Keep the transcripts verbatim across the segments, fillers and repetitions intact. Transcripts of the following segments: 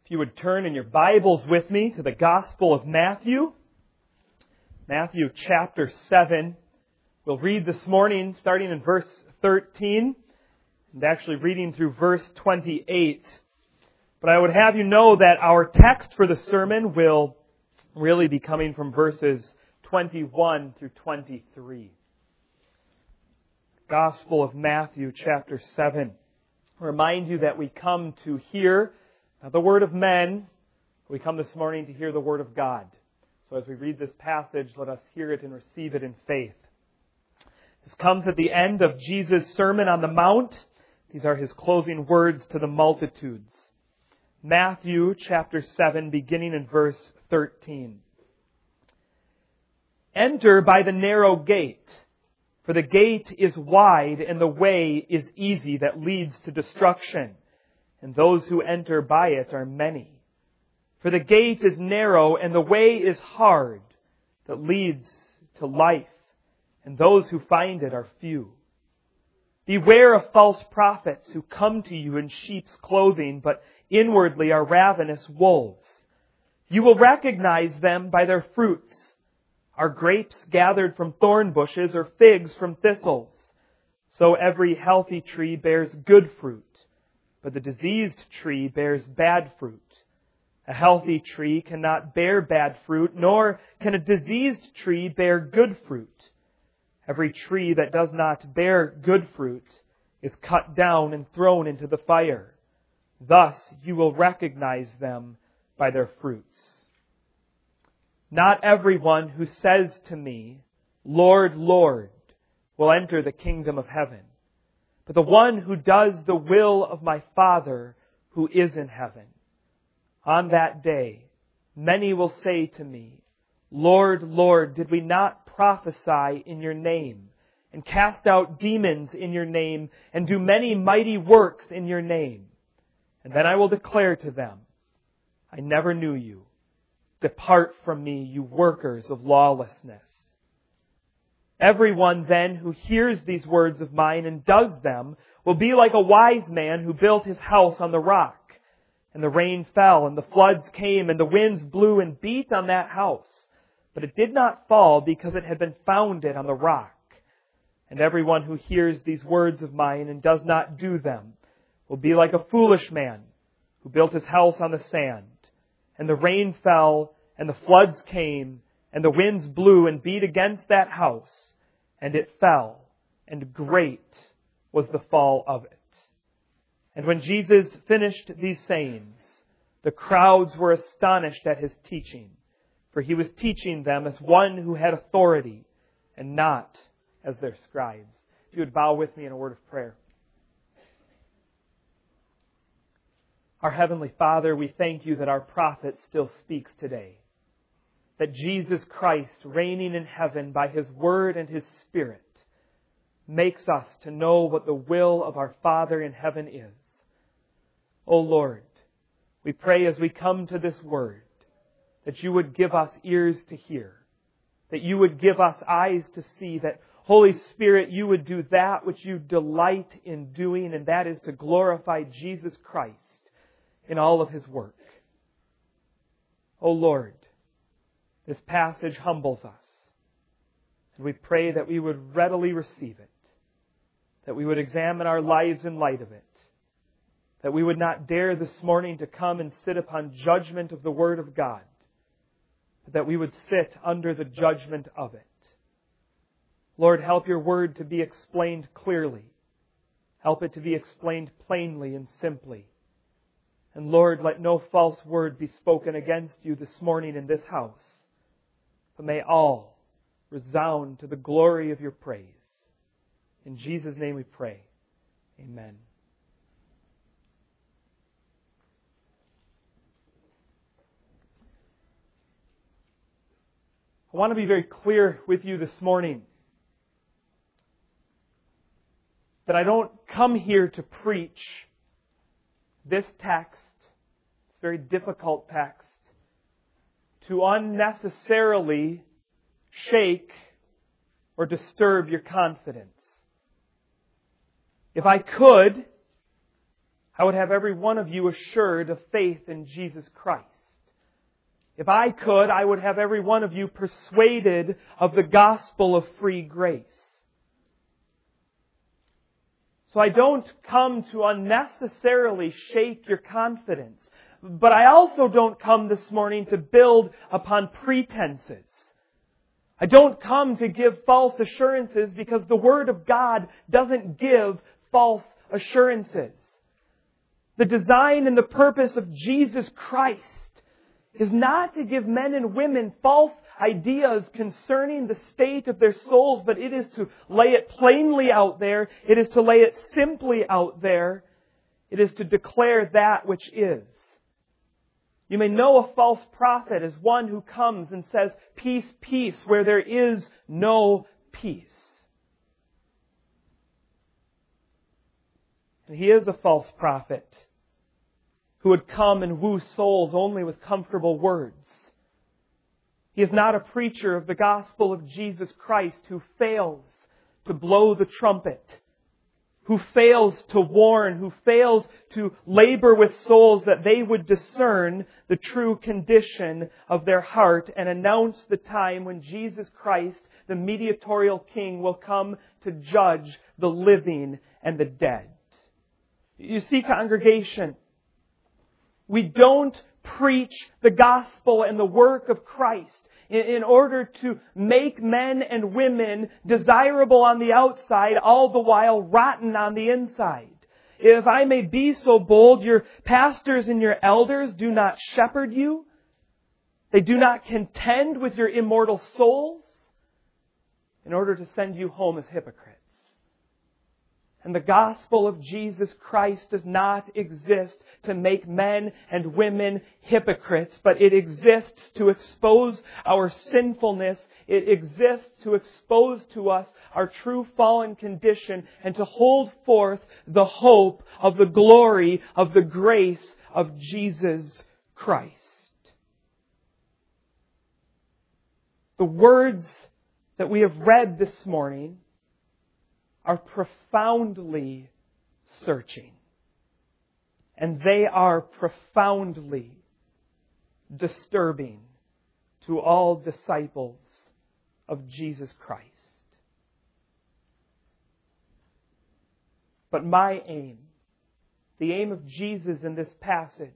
If you would turn in your Bibles with me to the Gospel of Matthew, Matthew chapter seven. We'll read this morning starting in verse thirteen and actually reading through verse twenty-eight. But I would have you know that our text for the sermon will really be coming from verses twenty-one through twenty-three. Gospel of Matthew chapter seven. I remind you that we come to hear not the word of men. We come this morning to hear the word of God. So as we read this passage, let us hear it and receive it in faith. This comes at the end of Jesus' Sermon on the Mount. These are His closing words to the multitudes. Matthew chapter seven, beginning in verse thirteen. Enter by the narrow gate, for the gate is wide and the way is easy that leads to destruction, and those who enter by it are many. For the gate is narrow and the way is hard that leads to life, and those who find it are few. Beware of false prophets who come to you in sheep's clothing, but inwardly are ravenous wolves. You will recognize them by their fruits. Are grapes gathered from thorn bushes or figs from thistles? So every healthy tree bears good fruit, but the diseased tree bears bad fruit. A healthy tree cannot bear bad fruit, nor can a diseased tree bear good fruit. Every tree that does not bear good fruit is cut down and thrown into the fire. Thus you will recognize them by their fruits. Not everyone who says to me, Lord, Lord, will enter the kingdom of heaven, but the one who does the will of my Father who is in heaven. On that day, many will say to me, Lord, Lord, did we not prophesy in your name, and cast out demons in your name, and do many mighty works in your name? And then I will declare to them, I never knew you. Depart from me, you workers of lawlessness. Everyone then who hears these words of mine and does them will be like a wise man who built his house on the rock. And the rain fell, and the floods came, and the winds blew and beat on that house. But it did not fall because it had been founded on the rock. And everyone who hears these words of mine and does not do them will be like a foolish man who built his house on the sand. And the rain fell, and the floods came, and the winds blew and beat against that house, and it fell, and great was the fall of it. And when Jesus finished these sayings, the crowds were astonished at His teaching, for He was teaching them as one who had authority, and not as their scribes. If you would bow with me in a word of prayer. Our Heavenly Father, we thank You that our prophet still speaks today. That Jesus Christ, reigning in heaven by His Word and His Spirit, makes us to know what the will of our Father in heaven is. O Lord, we pray as we come to this Word, that You would give us ears to hear, that You would give us eyes to see, that Holy Spirit, You would do that which You delight in doing, and that is to glorify Jesus Christ in all of His work. O Lord, this passage humbles us, and we pray that we would readily receive it, that we would examine our lives in light of it, that we would not dare this morning to come and sit upon judgment of the Word of God, but that we would sit under the judgment of it. Lord, help Your Word to be explained clearly. Help it to be explained plainly and simply. And Lord, let no false word be spoken against You this morning in this house, but may all resound to the glory of Your praise. In Jesus' name we pray. Amen. I want to be very clear with you this morning that I don't come here to preach this text, this very difficult text, to unnecessarily shake or disturb your confidence. If I could, I would have every one of you assured of faith in Jesus Christ. If I could, I would have every one of you persuaded of the gospel of free grace. So I don't come to unnecessarily shake your confidence. But I also don't come this morning to build upon pretenses. I don't come to give false assurances because the Word of God doesn't give false assurances. The design and the purpose of Jesus Christ is not to give men and women false ideas concerning the state of their souls, but it is to lay it plainly out there. It is to lay it simply out there. It is to declare that which is. You may know a false prophet as one who comes and says, peace, peace, where there is no peace. And he is a false prophet who would come and woo souls only with comfortable words. He is not a preacher of the gospel of Jesus Christ who fails to blow the trumpet, who fails to warn, who fails to labor with souls that they would discern the true condition of their heart and announce the time when Jesus Christ, the mediatorial King, will come to judge the living and the dead. You see, congregation, we don't preach the gospel and the work of Christ in order to make men and women desirable on the outside, all the while rotten on the inside. If I may be so bold, your pastors and your elders do not shepherd you. They do not contend with your immortal souls in order to send you home as hypocrites. And the gospel of Jesus Christ does not exist to make men and women hypocrites, but it exists to expose our sinfulness. It exists to expose to us our true fallen condition and to hold forth the hope of the glory of the grace of Jesus Christ. The words that we have read this morning are profoundly searching. And they are profoundly disturbing to all disciples of Jesus Christ. But my aim, the aim of Jesus in this passage,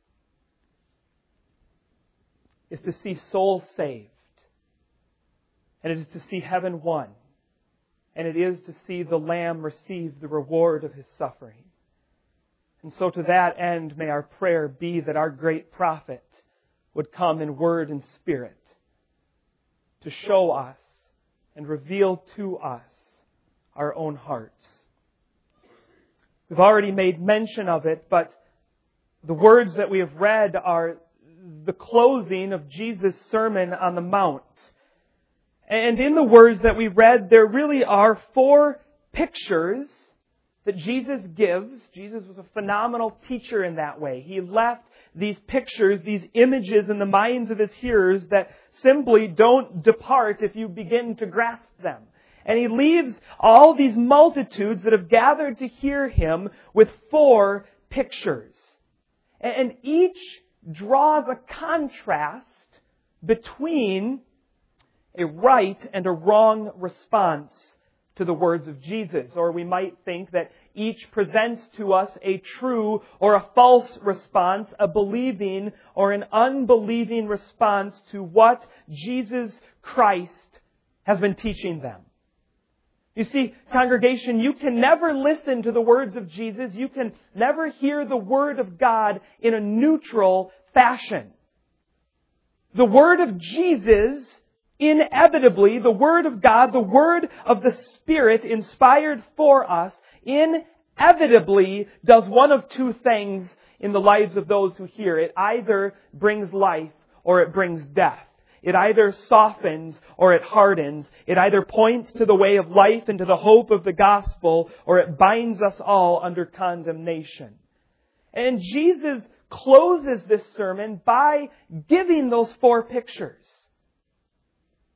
is to see souls saved. And it is to see heaven won. And it is to see the Lamb receive the reward of His suffering. And so to that end, may our prayer be that our great prophet would come in word and spirit to show us and reveal to us our own hearts. We've already made mention of it, but the words that we have read are the closing of Jesus' Sermon on the Mount. And in the words that we read, there really are four pictures that Jesus gives. Jesus was a phenomenal teacher in that way. He left these pictures, these images in the minds of His hearers that simply don't depart if you begin to grasp them. And He leaves all these multitudes that have gathered to hear Him with four pictures. And each draws a contrast between a right and a wrong response to the words of Jesus. Or we might think that each presents to us a true or a false response, a believing or an unbelieving response to what Jesus Christ has been teaching them. You see, congregation, you can never listen to the words of Jesus. You can never hear the Word of God in a neutral fashion. The Word of Jesus, inevitably, the Word of God, the Word of the Spirit inspired for us, inevitably does one of two things in the lives of those who hear it. Either brings life or it brings death. It either softens or it hardens. It either points to the way of life and to the hope of the gospel, or it binds us all under condemnation. And Jesus closes this sermon by giving those four pictures.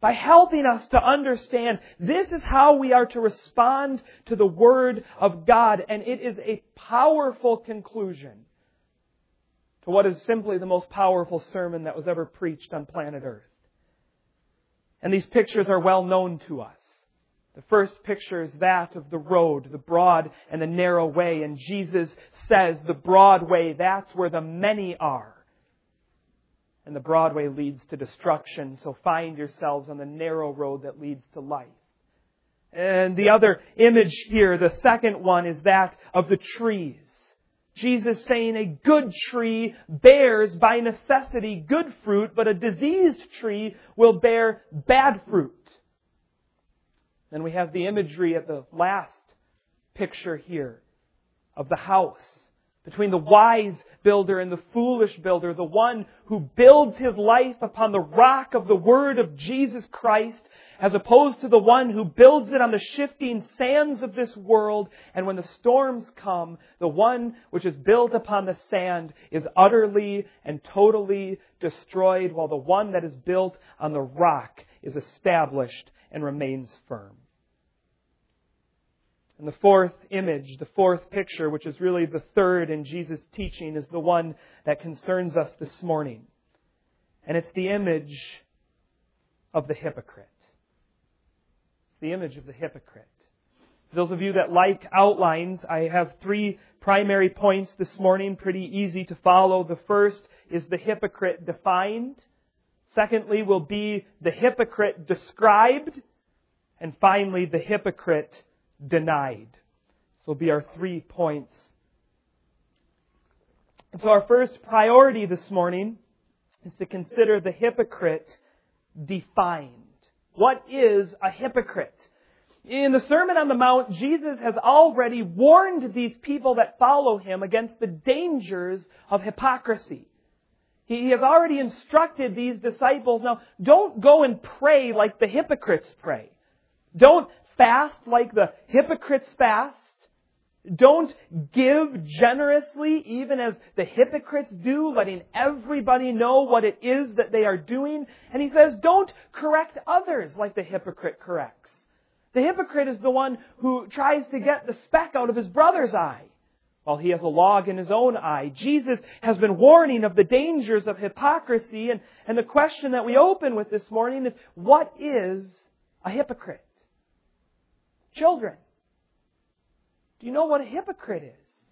by helping us to understand this is how we are to respond to the Word of God. And it is a powerful conclusion to what is simply the most powerful sermon that was ever preached on planet Earth. And these pictures are well known to us. The first picture is that of the road, the broad and the narrow way. And Jesus says the broad way, that's where the many are. And the broad way leads to destruction. So find yourselves on the narrow road that leads to life. And the other image here, the second one, is that of the trees. Jesus saying a good tree bears by necessity good fruit, but a diseased tree will bear bad fruit. Then we have the imagery at the last picture here of the house between the wise builder and the foolish builder, the one who builds his life upon the rock of the Word of Jesus Christ, as opposed to the one who builds it on the shifting sands of this world. And when the storms come, the one which is built upon the sand is utterly and totally destroyed, while the one that is built on the rock is established and remains firm. And the fourth image, the fourth picture, which is really the third in Jesus' teaching, is the one that concerns us this morning. And it's the image of the hypocrite. It's the image of the hypocrite. For those of you that like outlines, I have three primary points this morning, pretty easy to follow. The first is the hypocrite defined. Secondly will be the hypocrite described. And finally, the hypocrite denied. This will be our three points. And so our first priority this morning is to consider the hypocrite defined. What is a hypocrite? In the Sermon on the Mount, Jesus has already warned these people that follow Him against the dangers of hypocrisy. He has already instructed these disciples, now, don't go and pray like the hypocrites pray. Don't fast like the hypocrites fast. Don't give generously even as the hypocrites do, letting everybody know what it is that they are doing. And He says, don't correct others like the hypocrite corrects. The hypocrite is the one who tries to get the speck out of his brother's eye while he has a log in his own eye. Jesus has been warning of the dangers of hypocrisy. And, and the question that we open with this morning is, what is a hypocrite? Children, do you know what a hypocrite is?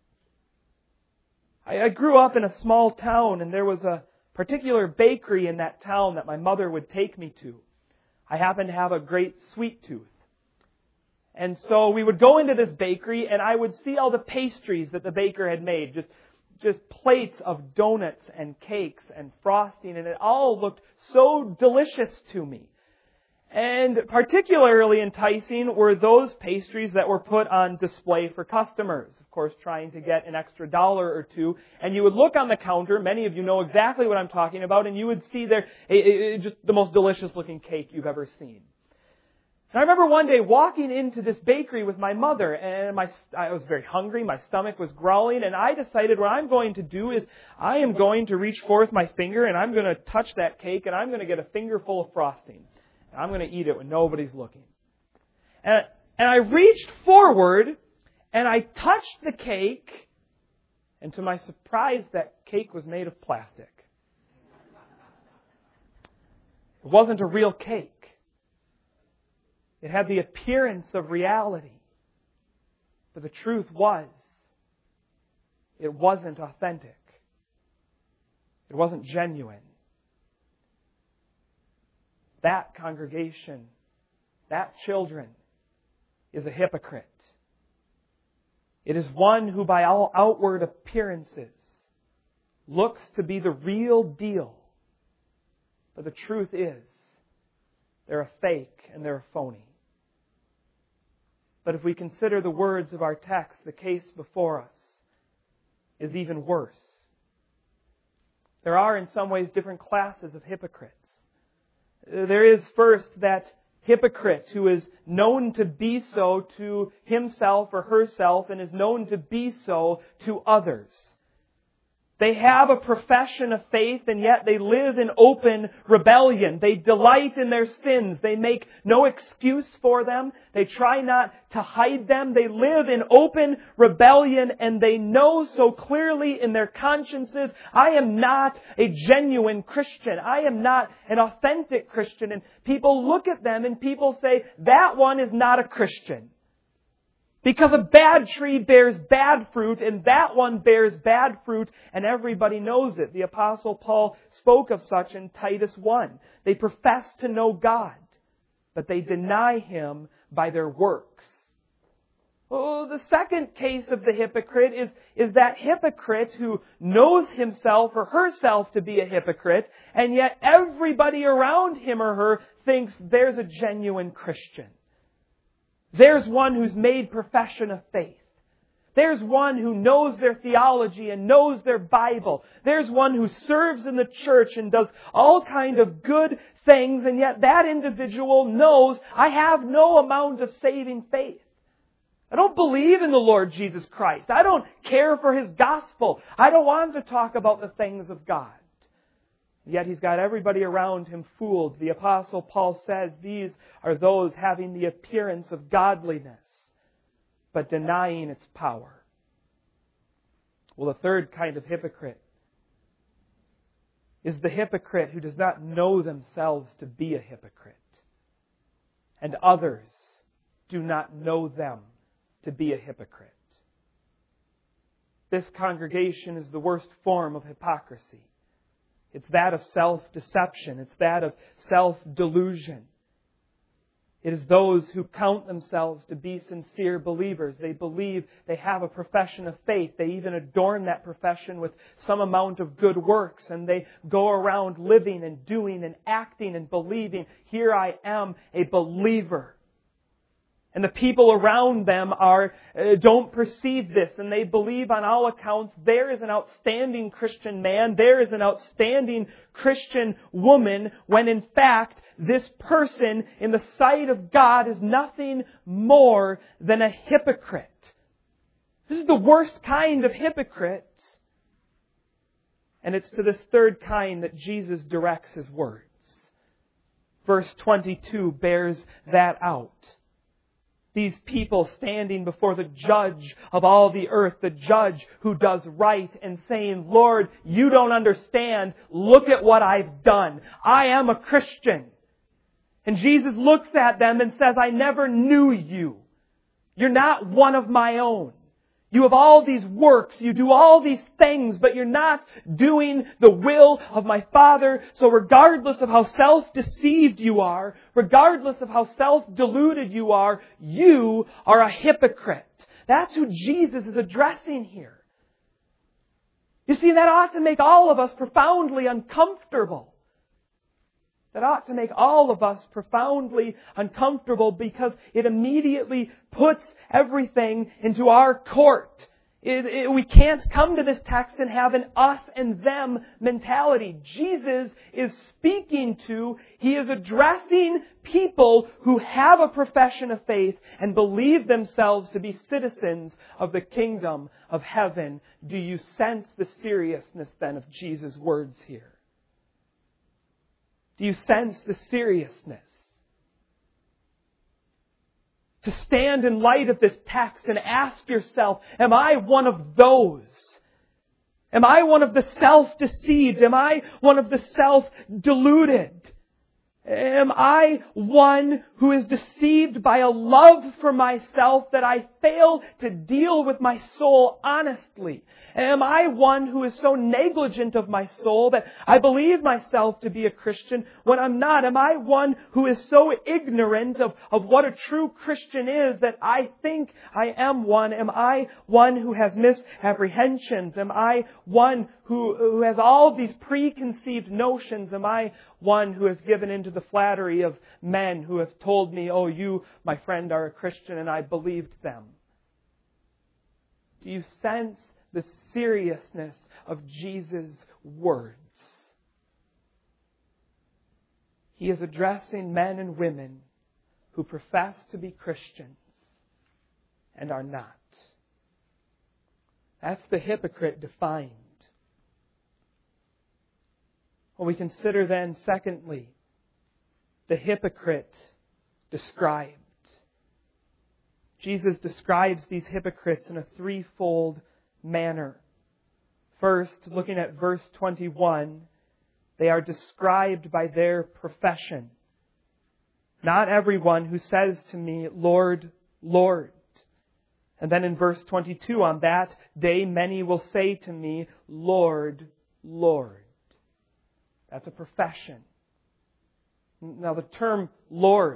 I, I grew up in a small town, and there was a particular bakery in that town that my mother would take me to. I happened to have a great sweet tooth. And so we would go into this bakery, and I would see all the pastries that the baker had made. Just, just plates of donuts and cakes and frosting, and it all looked so delicious to me. And particularly enticing were those pastries that were put on display for customers. Of course, trying to get an extra dollar or two. And you would look on the counter, many of you know exactly what I'm talking about, and you would see there a, a, just the most delicious looking cake you've ever seen. And I remember one day walking into this bakery with my mother, and my I was very hungry, my stomach was growling, and I decided what I'm going to do is I am going to reach forth my finger, and I'm going to touch that cake, and I'm going to get a fingerful of frosting. I'm going to eat it when nobody's looking. And, and I reached forward and I touched the cake, and to my surprise, that cake was made of plastic. It wasn't a real cake. It had the appearance of reality. But the truth was, it wasn't authentic. It wasn't genuine. That congregation, that children, is a hypocrite. It is one who by all outward appearances looks to be the real deal. But the truth is, they're a fake and they're a phony. But if we consider the words of our text, the case before us is even worse. There are in some ways different classes of hypocrites. There is first that hypocrite who is known to be so to himself or herself and is known to be so to others. They have a profession of faith, and yet they live in open rebellion. They delight in their sins. They make no excuse for them. They try not to hide them. They live in open rebellion, and they know so clearly in their consciences, I am not a genuine Christian. I am not an authentic Christian. And people look at them and people say, that one is not a Christian. Because a bad tree bears bad fruit, and that one bears bad fruit, and everybody knows it. The Apostle Paul spoke of such in Titus one. They profess to know God, but they deny Him by their works. Oh, the second case of the hypocrite is, is that hypocrite who knows himself or herself to be a hypocrite, and yet everybody around him or her thinks there's a genuine Christian. There's one who's made profession of faith. There's one who knows their theology and knows their Bible. There's one who serves in the church and does all kind of good things, and yet that individual knows, I have no amount of saving faith. I don't believe in the Lord Jesus Christ. I don't care for His gospel. I don't want to talk about the things of God. Yet he's got everybody around him fooled. The Apostle Paul says these are those having the appearance of godliness, but denying its power. Well, the third kind of hypocrite is the hypocrite who does not know themselves to be a hypocrite, and others do not know them to be a hypocrite. This congregation is the worst form of hypocrisy. It's that of self-deception. It's that of self-delusion. It is those who count themselves to be sincere believers. They believe they have a profession of faith. They even adorn that profession with some amount of good works. And they go around living and doing and acting and believing, here I am a believer. And the people around them are uh, don't perceive this, and they believe on all accounts there is an outstanding Christian man, there is an outstanding Christian woman, when in fact this person in the sight of God is nothing more than a hypocrite. This is the worst kind of hypocrite. And it's to this third kind that Jesus directs His words. Verse twenty-two bears that out. These people standing before the judge of all the earth, the judge who does right, and saying, Lord, you don't understand. Look at what I've done. I am a Christian. And Jesus looks at them and says, I never knew you. You're not one of my own. You have all these works, you do all these things, but you're not doing the will of my Father. So regardless of how self-deceived you are, regardless of how self-deluded you are, you are a hypocrite. That's who Jesus is addressing here. You see, that ought to make all of us profoundly uncomfortable. That ought to make all of us profoundly uncomfortable, because it immediately puts everything into our court. It, it, we can't come to this text and have an us and them mentality. Jesus is speaking to, He is addressing people who have a profession of faith and believe themselves to be citizens of the kingdom of heaven. Do you sense the seriousness then of Jesus' words here? Do you sense the seriousness? To stand in light of this text and ask yourself, am I one of those? Am I one of the self-deceived? Am I one of the self-deluded? Am I one who is deceived by a love for myself that I fail to deal with my soul honestly? Am I one who is so negligent of my soul that I believe myself to be a Christian when I'm not? Am I one who is so ignorant of, of what a true Christian is that I think I am one? Am I one who has misapprehensions? Am I one who, who has all these preconceived notions? Am I one who has given into the flattery of men who have told me, oh, you, my friend, are a Christian, and I believed them? Do you sense the seriousness of Jesus' words? He is addressing men and women who profess to be Christians and are not. That's the hypocrite defined. Well, we consider then, secondly, the hypocrite described. Jesus describes these hypocrites in a threefold manner. First, looking at verse twenty-one, they are described by their profession. Not everyone who says to me, Lord, Lord. And then in verse twenty-two, on that day many will say to me, Lord, Lord. That's a profession. Now the term Lord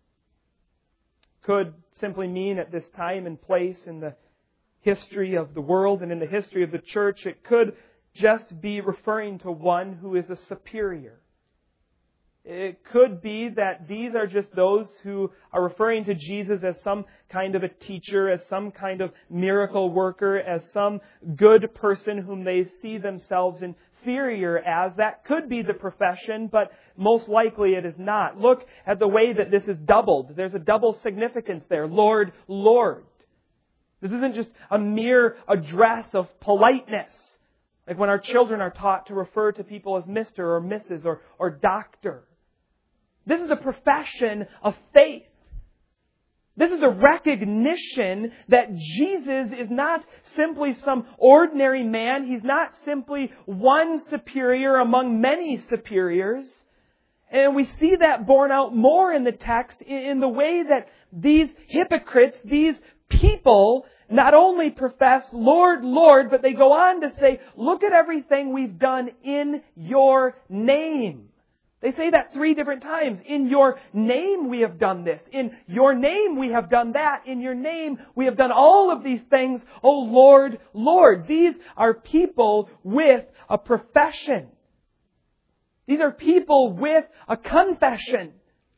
could simply mean at this time and place in the history of the world and in the history of the church, it could just be referring to one who is a superior. It could be that these are just those who are referring to Jesus as some kind of a teacher, as some kind of miracle worker, as some good person whom they see themselves inferior as. That could be the profession, but most likely it is not. Look at the way that this is doubled. There's a double significance there. Lord, Lord. This isn't just a mere address of politeness. Like when our children are taught to refer to people as Mister or Missus or, or Doctor. This is a profession of faith. This is a recognition that Jesus is not simply some ordinary man. He's not simply one superior among many superiors. And we see that borne out more in the text in the way that these hypocrites, these people, not only profess, Lord, Lord, but they go on to say, look at everything we've done in your name. They say that three different times. In your name we have done this. In your name we have done that. In your name we have done all of these things. Oh Lord, Lord. These are people with a profession. These are people with a confession.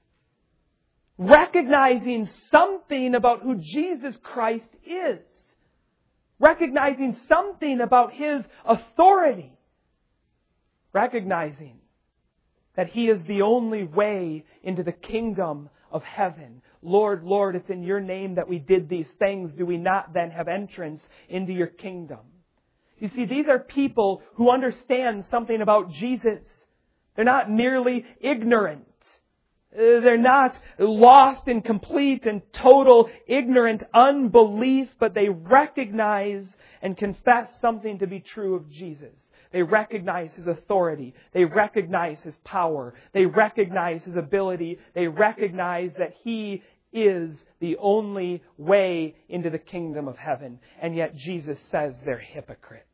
Recognizing something about who Jesus Christ is. Recognizing something about His authority. Recognizing that He is the only way into the kingdom of heaven. Lord, Lord, it's in your name that we did these things. Do we not then have entrance into your kingdom? You see, these are people who understand something about Jesus. They're not merely ignorant. They're not lost in complete and total ignorant unbelief, but they recognize and confess something to be true of Jesus. They recognize His authority. They recognize His power. They recognize His ability. They recognize that He is the only way into the kingdom of heaven. And yet Jesus says they're hypocrites.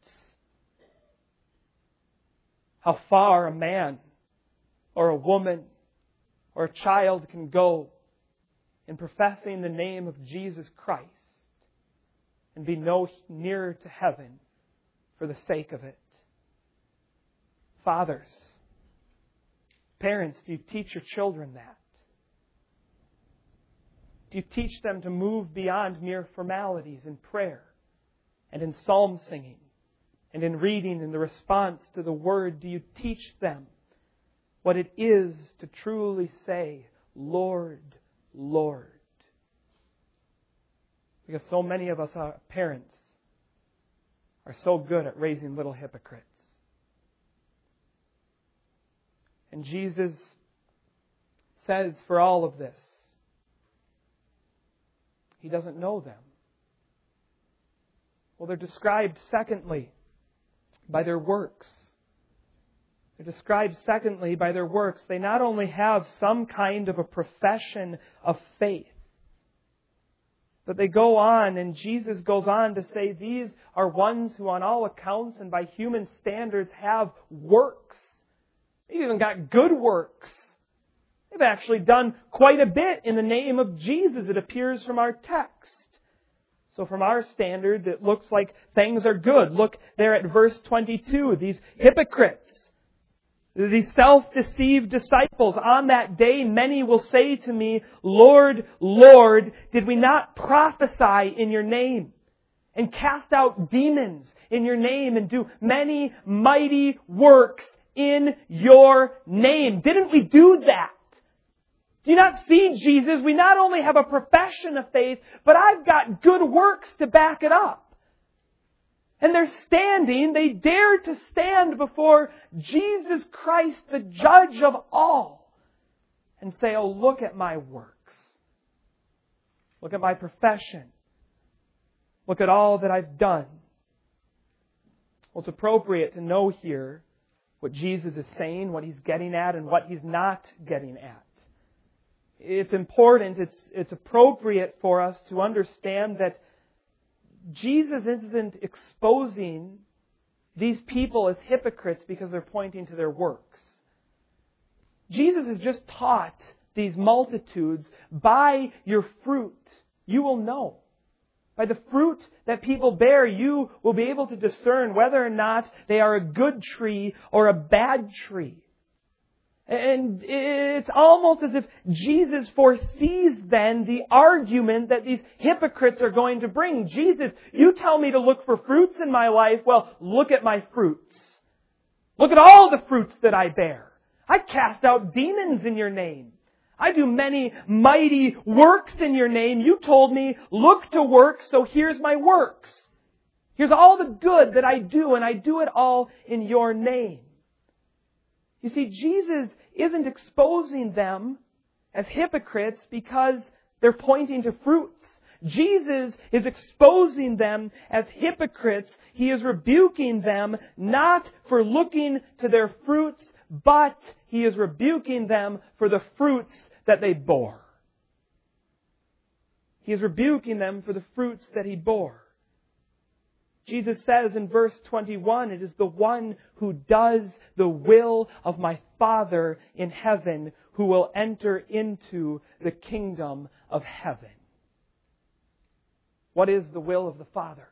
How far a man or a woman or a child can go in professing the name of Jesus Christ and be no nearer to heaven for the sake of it. Fathers, parents, do you teach your children that? Do you teach them to move beyond mere formalities in prayer and in psalm singing and in reading and the response to the Word? Do you teach them what it is to truly say, Lord, Lord? Because so many of us, our parents, are so good at raising little hypocrites. And Jesus says for all of this, He doesn't know them. Well, they're described, secondly, by their works. They're described, secondly, by their works. They not only have some kind of a profession of faith, but they go on, and Jesus goes on to say these are ones who on all accounts and by human standards have works. They've even got good works. They've actually done quite a bit in the name of Jesus, it appears from our text. So from our standards, it looks like things are good. Look there at verse twenty-two. These hypocrites, these self-deceived disciples, on that day many will say to me, Lord, Lord, did we not prophesy in your name and cast out demons in your name and do many mighty works in your name? Didn't we do that? Do you not see, Jesus? We not only have a profession of faith, but I've got good works to back it up. And they're standing, they dare to stand before Jesus Christ, the judge of all, and say, oh, look at my works. Look at my profession. Look at all that I've done. Well, it's appropriate to know here what Jesus is saying, what He's getting at, and what He's not getting at. It's important, it's, it's appropriate for us to understand that Jesus isn't exposing these people as hypocrites because they're pointing to their works. Jesus has just taught these multitudes, by your fruit you will know. By the fruit that people bear, you will be able to discern whether or not they are a good tree or a bad tree. And it's almost as if Jesus foresees then the argument that these hypocrites are going to bring. Jesus, you tell me to look for fruits in my life. Well, look at my fruits. Look at all the fruits that I bear. I cast out demons in your name. I do many mighty works in your name. You told me, look to works, so here's my works. Here's all the good that I do, and I do it all in your name. You see, Jesus isn't exposing them as hypocrites because they're pointing to fruits. Jesus is exposing them as hypocrites. He is rebuking them not for looking to their fruits, but He is rebuking them for the fruits that they bore. He is rebuking them for the fruits that He bore. Jesus says in verse twenty-one, it is the one who does the will of my Father in heaven who will enter into the kingdom of heaven. What is the will of the Father?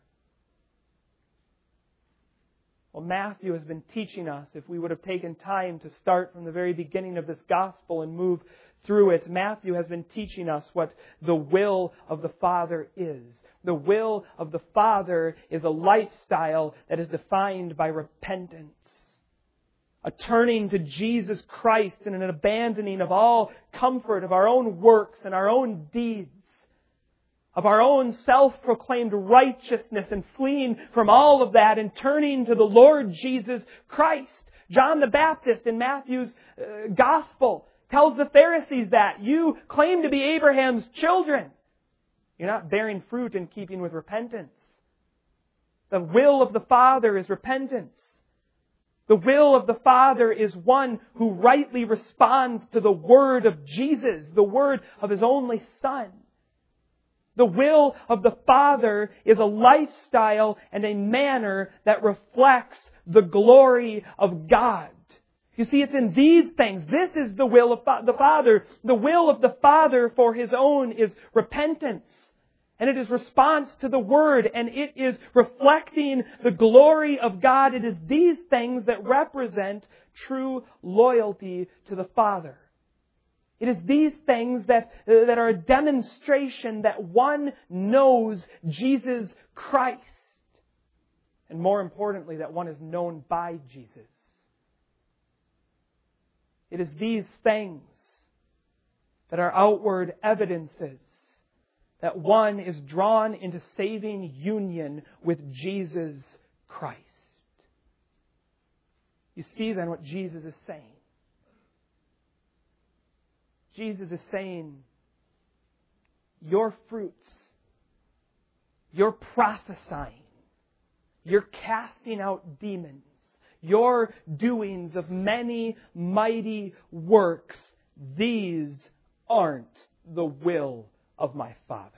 Well, Matthew has been teaching us, if we would have taken time to start from the very beginning of this gospel and move through it, Matthew has been teaching us what the will of the Father is. The will of the Father is a lifestyle that is defined by repentance. A turning to Jesus Christ and an abandoning of all comfort of our own works and our own deeds, of our own self-proclaimed righteousness, and fleeing from all of that and turning to the Lord Jesus Christ. John the Baptist in Matthew's uh, Gospel tells the Pharisees that you claim to be Abraham's children. You're not bearing fruit in keeping with repentance. The will of the Father is repentance. The will of the Father is one who rightly responds to the word of Jesus, the word of His only Son. The will of the Father is a lifestyle and a manner that reflects the glory of God. You see, it's in these things. This is the will of the Father. The will of the Father for His own is repentance. And it is response to the Word, and it is reflecting the glory of God. It is these things that represent true loyalty to the Father. It is these things that, uh, that are a demonstration that one knows Jesus Christ. And more importantly, that one is known by Jesus. It is these things that are outward evidences that one is drawn into saving union with Jesus Christ. You see then what Jesus is saying. Jesus is saying, your fruits, your prophesying, your casting out demons, your doings of many mighty works, these aren't the will of my Father.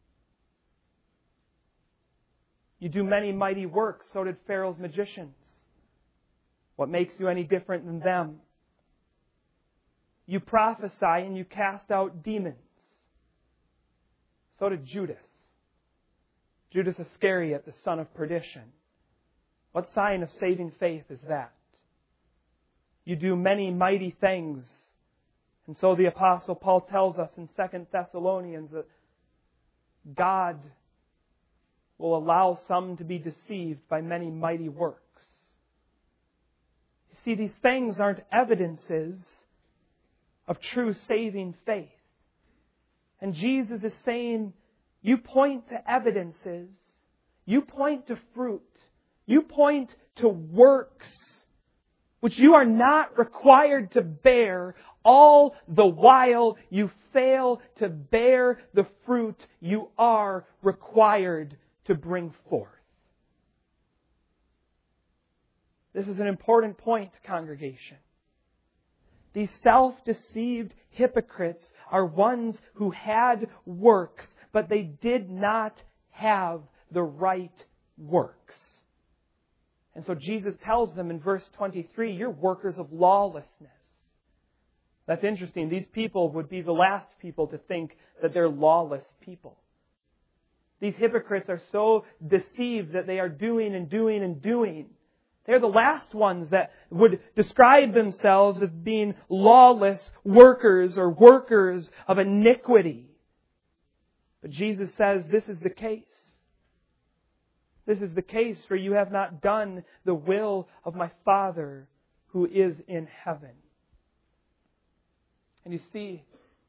You do many mighty works, so did Pharaoh's magicians. What makes you any different than them? You prophesy and you cast out demons. So did Judas. Judas Iscariot, the son of perdition. What sign of saving faith is that? You do many mighty things. And so the Apostle Paul tells us in Second Thessalonians that God will allow some to be deceived by many mighty works. You see, these things aren't evidences of true saving faith. And Jesus is saying, you point to evidences, you point to fruit, You point to works which you are not required to bear, all the while you fail to bear the fruit you are required to bring forth. This is an important point, congregation. These self-deceived hypocrites are ones who had works, but they did not have the right works. And so Jesus tells them in verse twenty-three, you're workers of lawlessness. That's interesting. These people would be the last people to think that they're lawless people. These hypocrites are so deceived that they are doing and doing and doing. They're the last ones that would describe themselves as being lawless workers or workers of iniquity. But Jesus says this is the case. This is the case, for you have not done the will of my Father who is in heaven. And you see,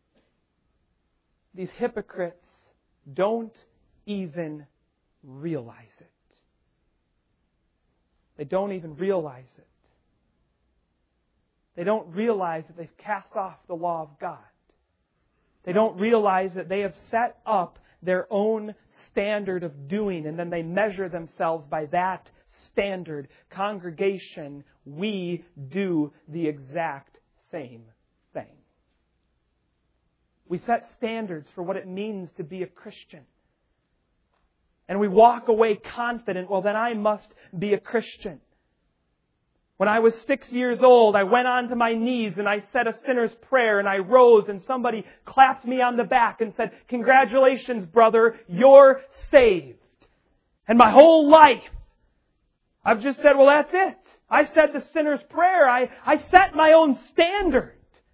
these hypocrites don't even realize it. They don't even realize it. They don't realize that they've cast off the law of God. They don't realize that they have set up their own standard of doing, and then they measure themselves by that standard. Congregation, we do the exact same thing. We set standards for what it means to be a Christian. And we walk away confident, well, then I must be a Christian. When I was six years old, I went onto my knees and I said a sinner's prayer, and I rose and somebody clapped me on the back and said, congratulations, brother, you're saved. And my whole life, I've just said, well, that's it. I said the sinner's prayer. I, I set my own standard.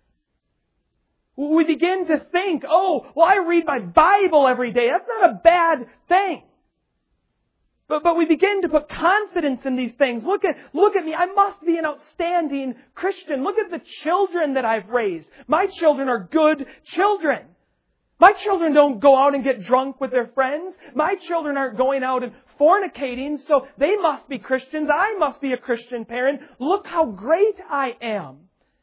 We begin to think, oh, well, I read my Bible every day. That's not a bad thing. But, but we begin to put confidence in these things. Look at, look at me. I must be an outstanding Christian. Look at the children that I've raised. My children are good children. My children don't go out and get drunk with their friends. My children aren't going out and fornicating, so they must be Christians. I must be a Christian parent. Look how great I am.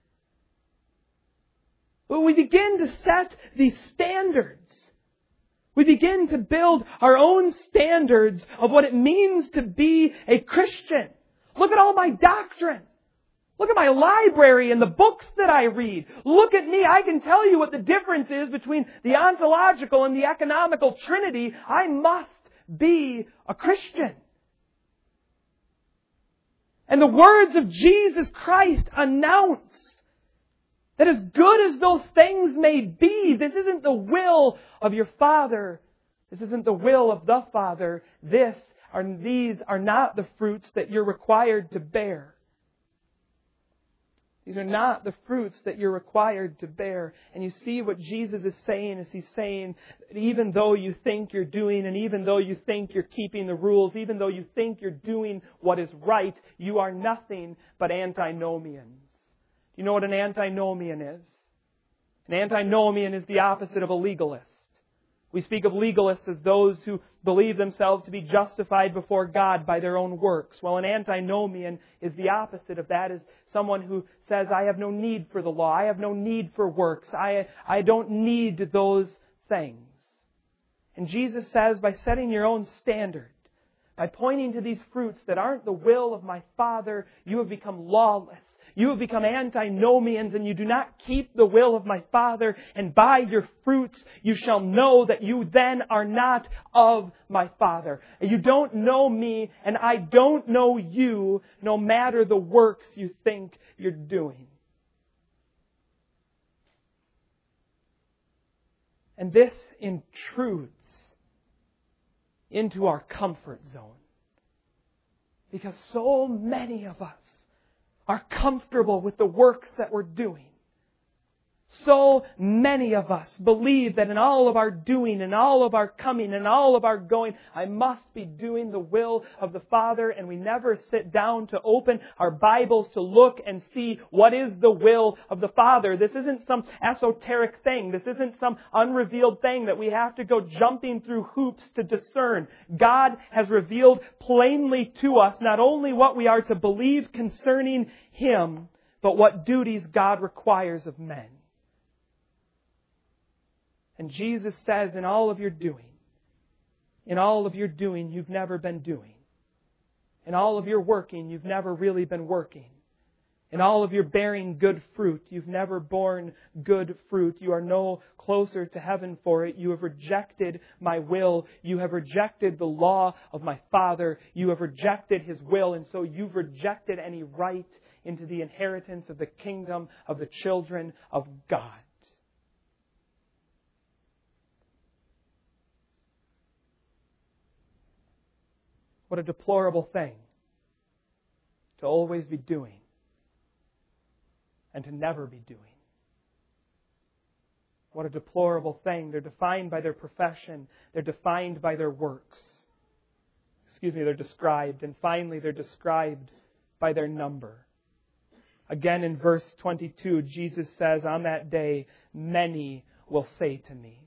But we begin to set these standards. We begin to build our own standards of what it means to be a Christian. Look at all my doctrine. Look at my library and the books that I read. Look at me. I can tell you what the difference is between the ontological and the economical trinity. I must be a Christian. And the words of Jesus Christ announce that as good as those things may be, this isn't the will of your Father. This isn't the will of the Father. This are, these are not the fruits that you're required to bear. These are not the fruits that you're required to bear. And you see what Jesus is saying is He's saying that even though you think you're doing, and even though you think you're keeping the rules, even though you think you're doing what is right, you are nothing but antinomians. You know what an antinomian is? An antinomian is the opposite of a legalist. We speak of legalists as those who believe themselves to be justified before God by their own works. Well, an antinomian is the opposite of that, is someone who says, I have no need for the law. I have no need for works. I, I don't need those things. And Jesus says, by setting your own standard, by pointing to these fruits that aren't the will of my Father, you have become lawless. You have become antinomians, and you do not keep the will of my Father, and by your fruits you shall know that you then are not of my Father. You don't know me, and I don't know you, no matter the works you think you're doing. And this intrudes into our comfort zone, because so many of us are comfortable with the works that we're doing. So many of us believe that in all of our doing, in all of our coming, in all of our going, I must be doing the will of the Father, and we never sit down to open our Bibles to look and see what is the will of the Father. This isn't some esoteric thing. This isn't some unrevealed thing that we have to go jumping through hoops to discern. God has revealed plainly to us not only what we are to believe concerning Him, but what duties God requires of men. And Jesus says, in all of your doing, in all of your doing, you've never been doing. In all of your working, you've never really been working. In all of your bearing good fruit, you've never borne good fruit. You are no closer to heaven for it. You have rejected my will. You have rejected the law of my Father. You have rejected His will, and so you've rejected any right into the inheritance of the kingdom of the children of God. What a deplorable thing to always be doing and to never be doing. What a deplorable thing. They're defined by their profession. They're defined by their works. Excuse me, they're described. And finally, they're described by their number. Again, in verse twenty-two, Jesus says, on that day, many will say to me.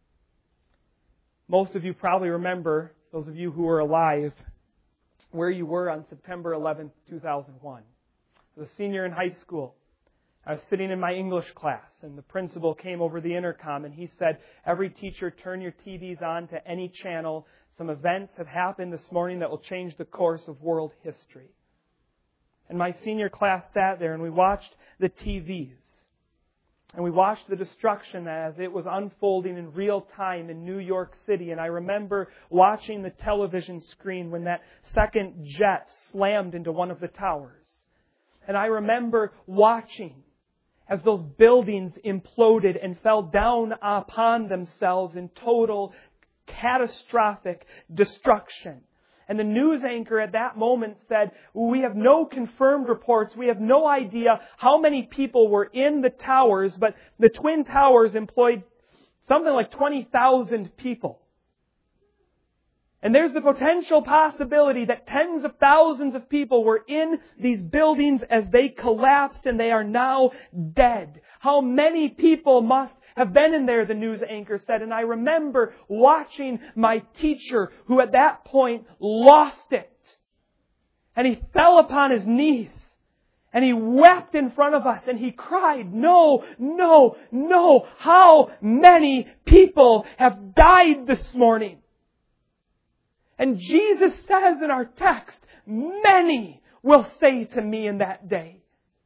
Most of you probably remember, those of you who are alive, where you were on September eleventh, two thousand one. I was a senior in high school. I was sitting in my English class, and the principal came over the intercom, and he said, every teacher, turn your T Vs on to any channel. Some events have happened this morning that will change the course of world history. And my senior class sat there, and we watched the T Vs. And we watched the destruction as it was unfolding in real time in New York City. And I remember watching the television screen when that second jet slammed into one of the towers. And I remember watching as those buildings imploded and fell down upon themselves in total catastrophic destruction. And the news anchor at that moment said, we have no confirmed reports. We have no idea how many people were in the towers, but the Twin Towers employed something like twenty thousand people. And there's the potential possibility that tens of thousands of people were in these buildings as they collapsed and they are now dead. How many people must have been in there, the news anchor said. And I remember watching my teacher, who at that point lost it. And he fell upon his knees. And he wept in front of us. And he cried, no, no, no. How many people have died this morning? And Jesus says in our text, many will say to me in that day.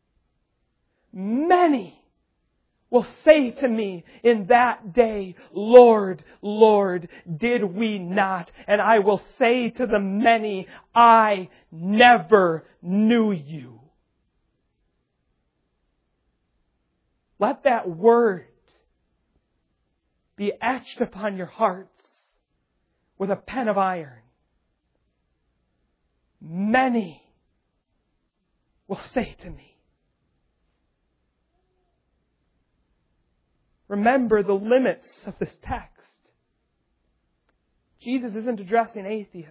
Many will say to me in that day, Lord, Lord, did we not? And I will say to the many, I never knew you. Let that word be etched upon your hearts with a pen of iron. Many will say to me. Remember the limits of this text. Jesus isn't addressing atheists.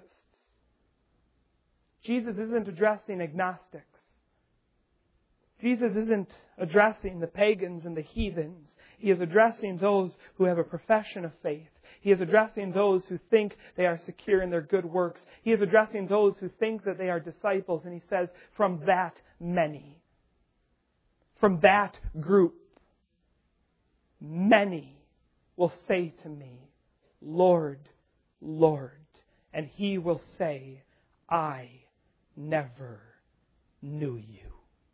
Jesus isn't addressing agnostics. Jesus isn't addressing the pagans and the heathens. He is addressing those who have a profession of faith. He is addressing those who think they are secure in their good works. He is addressing those who think that they are disciples. And He says, from that many, from that group, many will say to me, Lord, Lord. And He will say, I never knew you.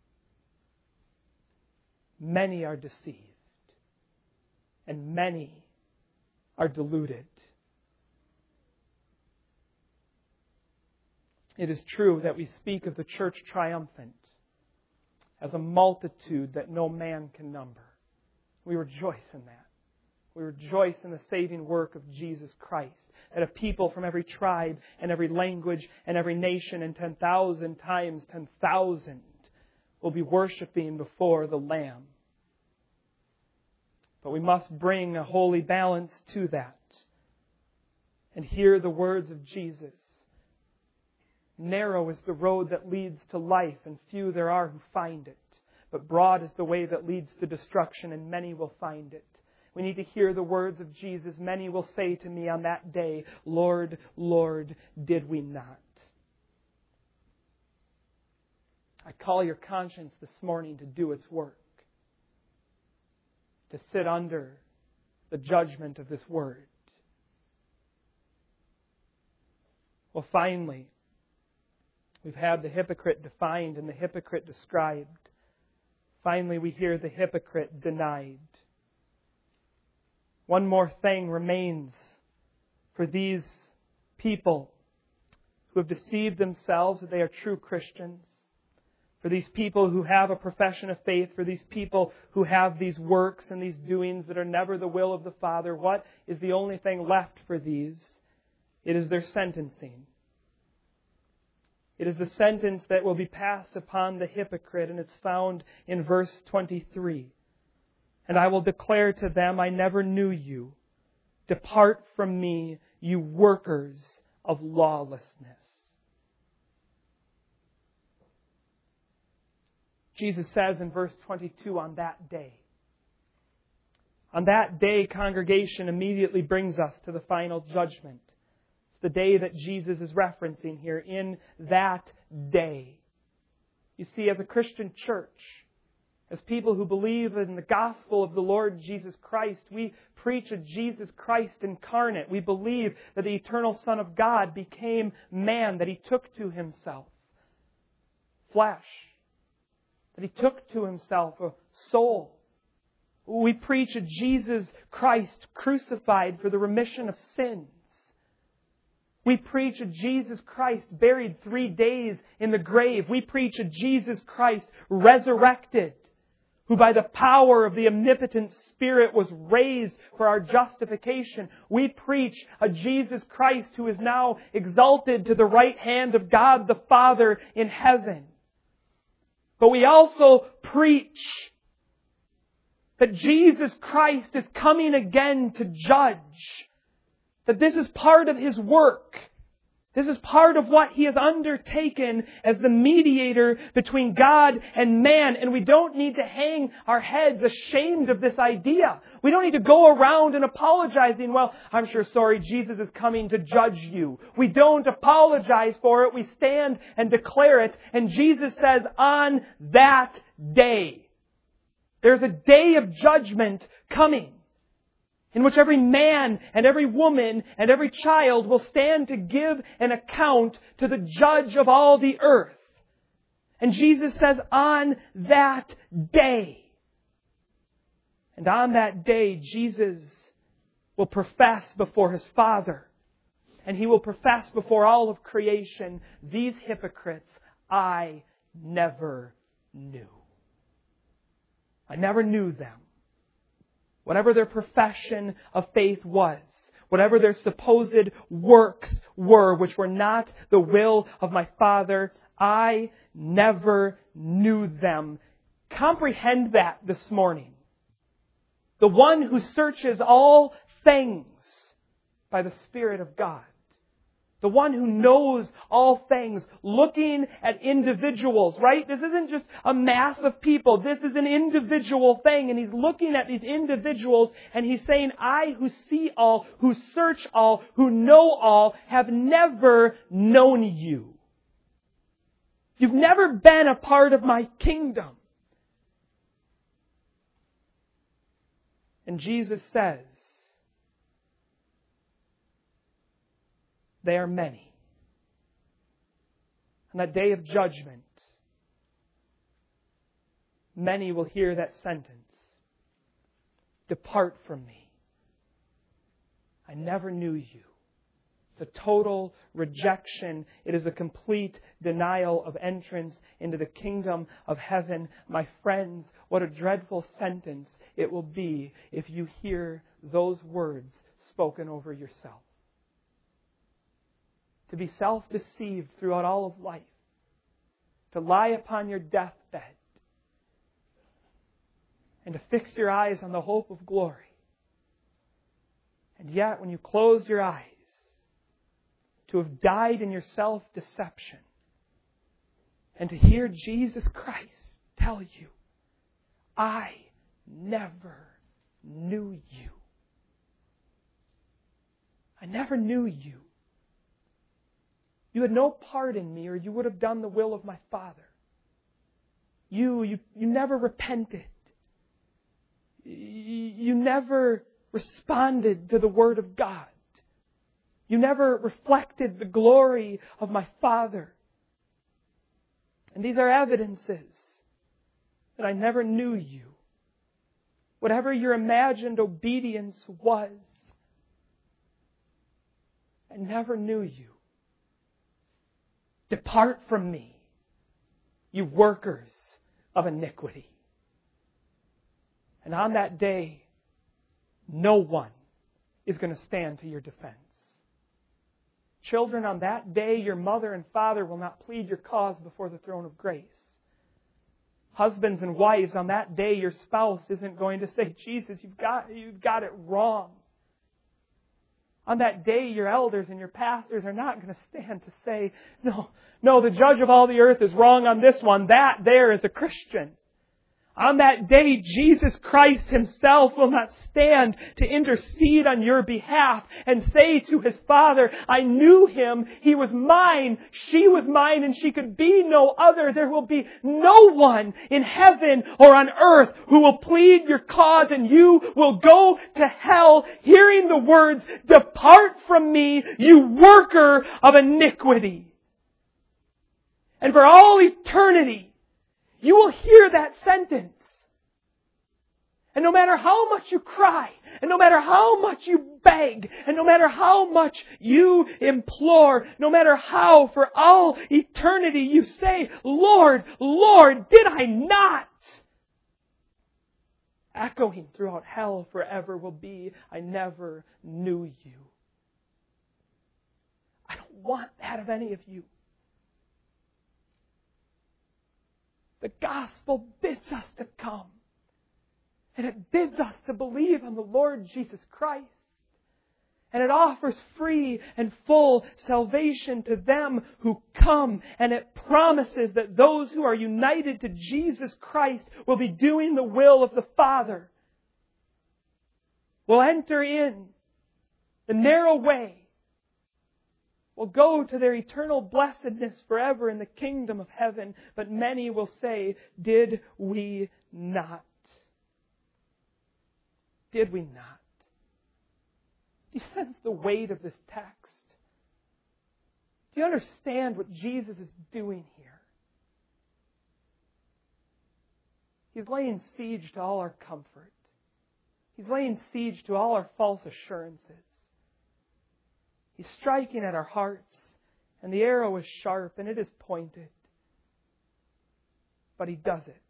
Many are deceived. And many are deluded. It is true that we speak of the church triumphant as a multitude that no man can number. We rejoice in that. We rejoice in the saving work of Jesus Christ. That a people from every tribe and every language and every nation and ten thousand times ten thousand will be worshiping before the Lamb. But we must bring a holy balance to that and hear the words of Jesus. Narrow is the road that leads to life, and few there are who find it. But broad is the way that leads to destruction, and many will find it. We need to hear the words of Jesus. Many will say to me on that day, Lord, Lord, did we not? I call your conscience this morning to do its work, to sit under the judgment of this Word. Well, finally, we've had the hypocrite defined and the hypocrite described. Finally, we hear the hypocrite denied. One more thing remains for these people who have deceived themselves that they are true Christians, for these people who have a profession of faith, for these people who have these works and these doings that are never the will of the Father. What is the only thing left for these? It is their sentencing. It is the sentence that will be passed upon the hypocrite, and it's found in verse twenty-three. And I will declare to them, I never knew you. Depart from me, you workers of lawlessness. Jesus says in verse twenty-two, on that day. On that day, congregation immediately brings us to the final judgment. It's the day that Jesus is referencing here, in that day. You see, as a Christian church, as people who believe in the gospel of the Lord Jesus Christ, we preach a Jesus Christ incarnate. We believe that the eternal Son of God became man, that He took to Himself flesh, that He took to Himself a soul. We preach a Jesus Christ crucified for the remission of sins. We preach a Jesus Christ buried three days in the grave. We preach a Jesus Christ resurrected, who by the power of the omnipotent Spirit was raised for our justification. We preach a Jesus Christ who is now exalted to the right hand of God the Father in heaven. But we also preach that Jesus Christ is coming again to judge. That this is part of His work. This is part of what He has undertaken as the mediator between God and man. And we don't need to hang our heads ashamed of this idea. We don't need to go around and apologizing. Well, I'm sure sorry, Jesus is coming to judge you. We don't apologize for it. We stand and declare it. And Jesus says, on that day, there's a day of judgment coming, in which every man and every woman and every child will stand to give an account to the judge of all the earth. And Jesus says, on that day. And on that day, Jesus will profess before His Father, and He will profess before all of creation, these hypocrites I never knew. I never knew them. Whatever their profession of faith was, whatever their supposed works were, which were not the will of my Father, I never knew them. Comprehend that this morning. The one who searches all things by the Spirit of God. The one who knows all things, looking at individuals, right? This isn't just a mass of people. This is an individual thing. And He's looking at these individuals and He's saying, I who see all, who search all, who know all, have never known you. You've never been a part of my kingdom. And Jesus says, they are many. On that day of judgment, many will hear that sentence. Depart from me. I never knew you. It's a total rejection. It is a complete denial of entrance into the kingdom of heaven. My friends, what a dreadful sentence it will be if you hear those words spoken over yourself. To be self-deceived throughout all of life. To lie upon your deathbed and to fix your eyes on the hope of glory. And yet, when you close your eyes, to have died in your self-deception, and to hear Jesus Christ tell you, I never knew you. I never knew you. You had no part in me, or you would have done the will of my Father. You, you, you never repented. You never responded to the Word of God. You never reflected the glory of my Father. And these are evidences that I never knew you. Whatever your imagined obedience was, I never knew you. Depart from me, you workers of iniquity. And on that day, no one is going to stand to your defense. Children, on that day, your mother and father will not plead your cause before the throne of grace. Husbands and wives, on that day, your spouse isn't going to say, Jesus, you've got, you've got it wrong. On that day, your elders and your pastors are not going to stand to say, no, no, the judge of all the earth is wrong on this one. That there is a Christian. On that day, Jesus Christ Himself will not stand to intercede on your behalf and say to His Father, I knew him, he was mine, she was mine, and she could be no other. There will be no one in heaven or on earth who will plead your cause, and you will go to hell hearing the words, depart from me, you worker of iniquity. And for all eternity, you will hear that sentence. And no matter how much you cry, and no matter how much you beg, and no matter how much you implore, no matter how for all eternity you say, Lord, Lord, did I not? Echoing throughout hell forever will be, I never knew you. I don't want that of any of you. The gospel bids us to come. And it bids us to believe on the Lord Jesus Christ. And it offers free and full salvation to them who come. And it promises that those who are united to Jesus Christ will be doing the will of the Father. Will enter in the narrow way. Will go to their eternal blessedness forever in the kingdom of heaven. But many will say, did we not? Did we not? Do you sense the weight of this text? Do you understand what Jesus is doing here? He's laying siege to all our comfort. He's laying siege to all our false assurances. He's striking at our hearts, and the arrow is sharp and it is pointed. But He does it.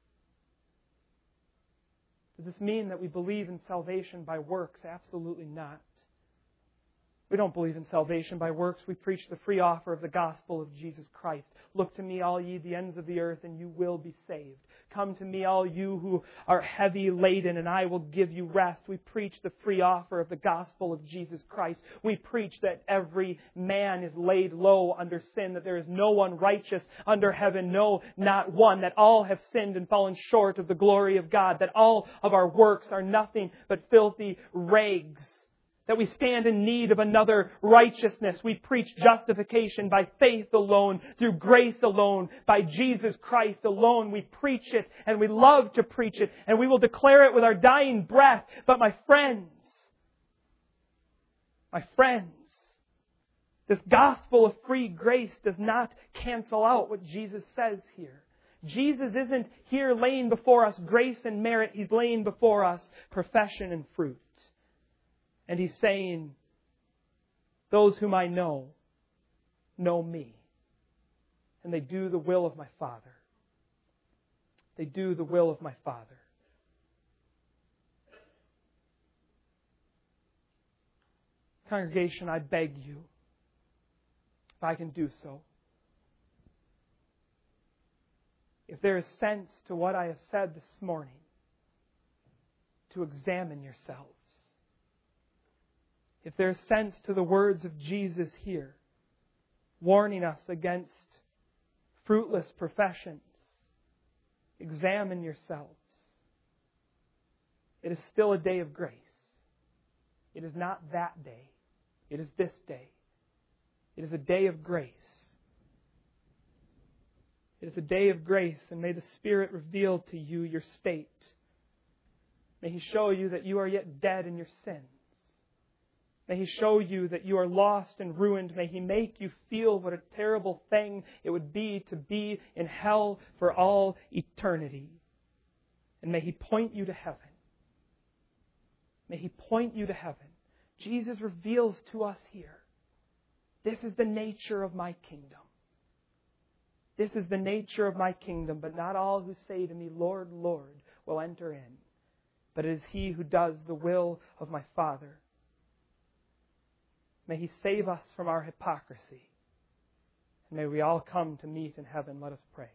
Does this mean that we believe in salvation by works? Absolutely not. We don't believe in salvation by works. We preach the free offer of the gospel of Jesus Christ. Look to me, all ye the ends of the earth, and you will be saved. Come to me, all you who are heavy laden, and I will give you rest. We preach the free offer of the gospel of Jesus Christ. We preach that every man is laid low under sin, that there is no one righteous under heaven, no, not one, that all have sinned and fallen short of the glory of God, that all of our works are nothing but filthy rags. That we stand in need of another righteousness. We preach justification by faith alone, through grace alone, by Jesus Christ alone. We preach it, and we love to preach it, and we will declare it with our dying breath. But my friends, my friends, this gospel of free grace does not cancel out what Jesus says here. Jesus isn't here laying before us grace and merit. He's laying before us profession and fruit. And He's saying, those whom I know, know me. And they do the will of my Father. They do the will of my Father. Congregation, I beg you, if I can do so, if there is sense to what I have said this morning, to examine yourselves. If there's sense to the words of Jesus here, warning us against fruitless professions, examine yourselves. It is still a day of grace. It is not that day. It is this day. It is a day of grace. It is a day of grace, and may the Spirit reveal to you your state. May He show you that you are yet dead in your sins. May He show you that you are lost and ruined. May He make you feel what a terrible thing it would be to be in hell for all eternity. And may He point you to heaven. May He point you to heaven. Jesus reveals to us here, this is the nature of my kingdom. This is the nature of my kingdom, but not all who say to me, Lord, Lord, will enter in. But it is he who does the will of my Father. May He save us from our hypocrisy. And may we all come to meet in heaven. Let us pray.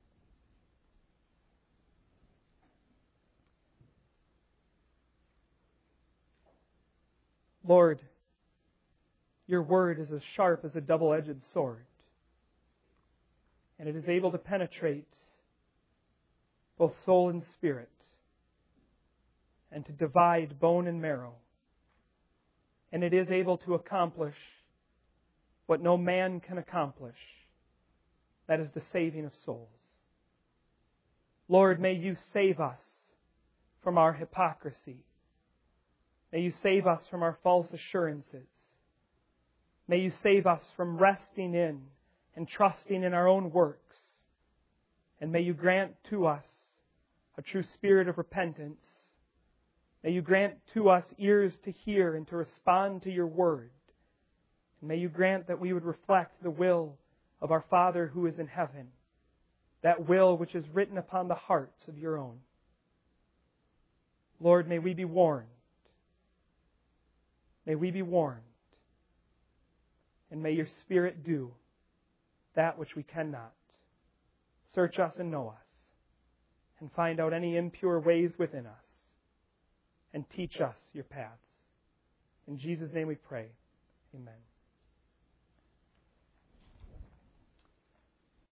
Lord, Your Word is as sharp as a double-edged sword, and it is able to penetrate both soul and spirit, and to divide bone and marrow. And it is able to accomplish what no man can accomplish. That is the saving of souls. Lord, may You save us from our hypocrisy. May You save us from our false assurances. May You save us from resting in and trusting in our own works. And may You grant to us a true spirit of repentance. May You grant to us ears to hear and to respond to Your Word. And may You grant that we would reflect the will of our Father who is in heaven, that will which is written upon the hearts of Your own. Lord, may we be warned. May we be warned. And may Your Spirit do that which we cannot. Search us and know us, and find out any impure ways within us, and teach us Your paths. In Jesus' name we pray. Amen.